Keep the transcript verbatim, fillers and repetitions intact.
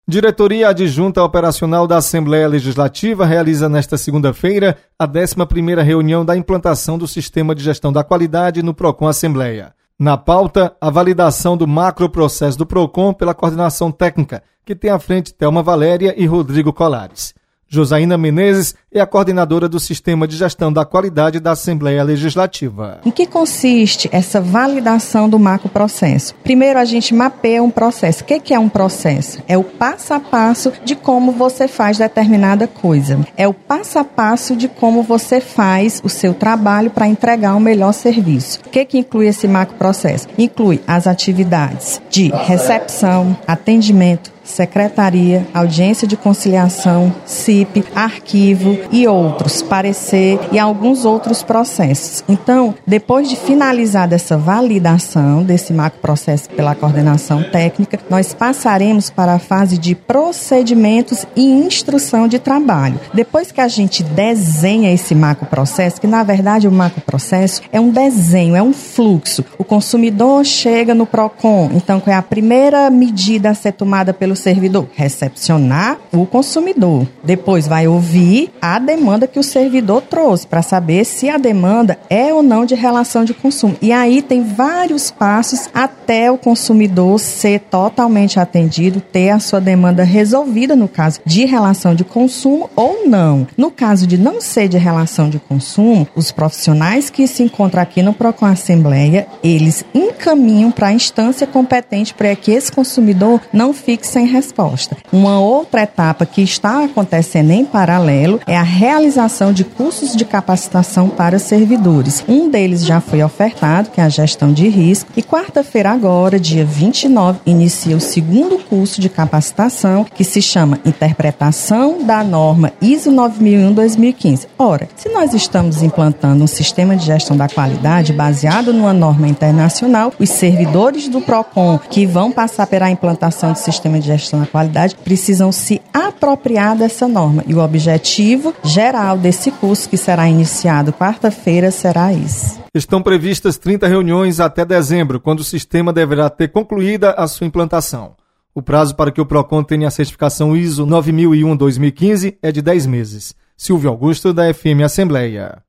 Diretoria Adjunta Operacional da Assembleia Legislativa realiza nesta segunda-feira a décima primeira reunião da implantação do Sistema de Gestão da Qualidade no PROCON Assembleia. Na pauta, a validação do macroprocesso do PROCON pela coordenação técnica, que tem à frente Thelma Valéria e Rodrigo Colares. Josaína Menezes é a coordenadora do Sistema de Gestão da Qualidade da Assembleia Legislativa. Em que consiste essa validação do macroprocesso? Primeiro, a gente mapeia um processo. O que é um processo? É o passo a passo de como você faz determinada coisa. É o passo a passo de como você faz o seu trabalho para entregar um melhor serviço. O que, que inclui esse macroprocesso? Inclui as atividades de recepção, atendimento, secretaria, audiência de conciliação, C I P, arquivo e outros, parecer e alguns outros processos. Então, depois de finalizar essa validação desse macroprocesso pela coordenação técnica, nós passaremos para a fase de procedimentos e instrução de trabalho. Depois que a gente desenha esse macroprocesso, que na verdade o macroprocesso é um desenho, é um fluxo. O consumidor chega no PROCON, então qual é a primeira medida a ser tomada pelo servidor? Recepcionar o consumidor. Depois vai ouvir a demanda que o servidor trouxe para saber se a demanda é ou não de relação de consumo. E aí tem vários passos até o consumidor ser totalmente atendido, ter a sua demanda resolvida no caso de relação de consumo ou não. No caso de não ser de relação de consumo, os profissionais que se encontram aqui no PROCON Assembleia, eles encaminham para a instância competente para que esse consumidor não fique sem resposta. Uma outra etapa que está acontecendo em paralelo é a realização de cursos de capacitação para servidores. Um deles já foi ofertado, que é a gestão de risco, e quarta-feira agora, dia vinte e nove, inicia o segundo curso de capacitação, que se chama Interpretação da Norma I S O nove mil e um dois mil e quinze. Ora, se nós estamos implantando um sistema de gestão da qualidade baseado numa norma internacional, os servidores do PROCON que vão passar pela implantação do sistema de gestão da qualidade precisam se apropriar dessa norma. E o objetivo geral desse curso, que será iniciado quarta-feira, será isso. Estão previstas trinta reuniões até dezembro, quando o sistema deverá ter concluída a sua implantação. O prazo para que o PROCON tenha a certificação I S O nove mil e um dois mil e quinze é de dez meses. Silvio Augusto, da F M Assembleia.